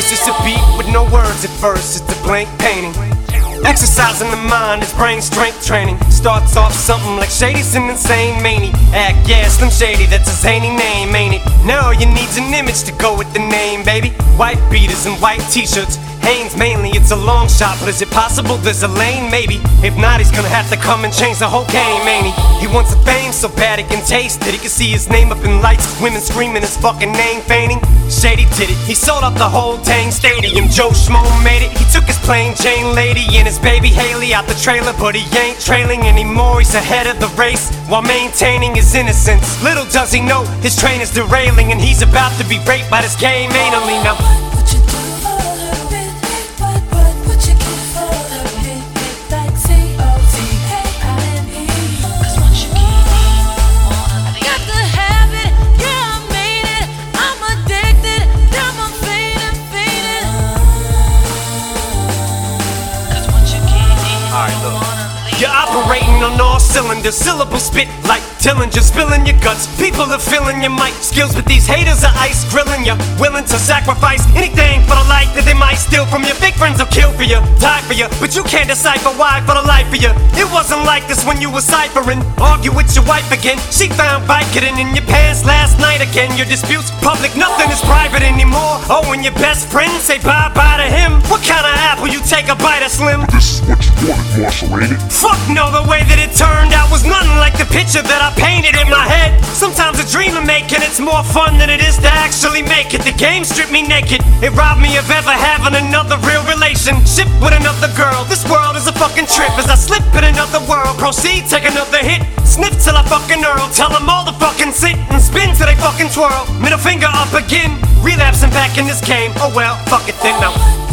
It's just a beat with no words at first, it's a blank painting. Exercising the mind is brain strength training. Starts off something like Shady's an insane maniac. Yeah, Slim Shady, that's a zany name, ain't it? Now all you need's an image to go with the name, baby. White beaters and white t-shirts, Hanes mainly, it's a long shot, but is it possible there's a lane? Maybe. If not, he's gonna have to come and change the whole game, ain't he? He wants the fame so bad he can taste it. He can see his name up in lights, women screaming his fucking name, feigning. Shady did it, he sold up the whole dang stadium. Joe Schmo made it, he took his plain Jane lady and his baby Haley out the trailer, but he ain't trailing anymore. He's ahead of the race while maintaining his innocence. Little does he know his train is derailing, and he's about to be raped by this game anally. Now you're operating on all cylinders, syllables spit like Dillinger, spilling your guts. People are filling your mic skills, but these haters are ice grilling you. Willing to sacrifice anything for the life that they might steal from you. Big friends will kill for you, die for you, but you can't decipher why for the life of you. It wasn't like this when you were ciphering. Argue with your wife again, she found Vicodin in your pants last night again. Your disputes public, nothing is private anymore. Oh, and your best friend say bye-bye to him. What kind of apple you take a bite of, Slim? This is what you wanted, Marshall, ain't it? Fuck no, the way that it turned out was nothing like the picture that I painted in my head. Sometimes a dream of making it's more fun than it is to actually make it. The game stripped me naked, it robbed me of ever having another real relationship with another girl. This world is a fucking trip as I slip in another world. Proceed, take another hit, sniff till I fucking earl. Tell them all to fucking sit and spin till they fucking twirl. Middle finger up again, relapsing back in this game. Oh well, fuck it then now.